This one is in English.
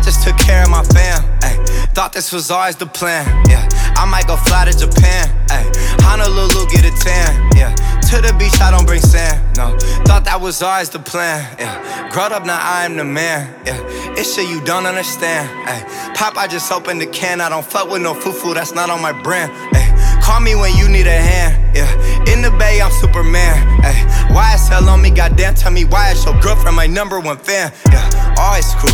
just took care of my fam, ayy. Thought this was always the plan, yeah. I might go fly to Japan, ayy. Honolulu, get a tan, yeah. To the beach, I don't bring sand, no. Thought that was always the plan, yeah. Growed up, now I am the man, yeah. It's shit you don't understand, ayy. Pop, I just opened the can. I don't fuck with no foo-foo, that's not on my brand, ayy. Call me when you need a hand, yeah. In the Bay, I'm Superman, ayy. YSL on me, goddamn, tell me why it's your girlfriend, my #1 fan, yeah. Always cool.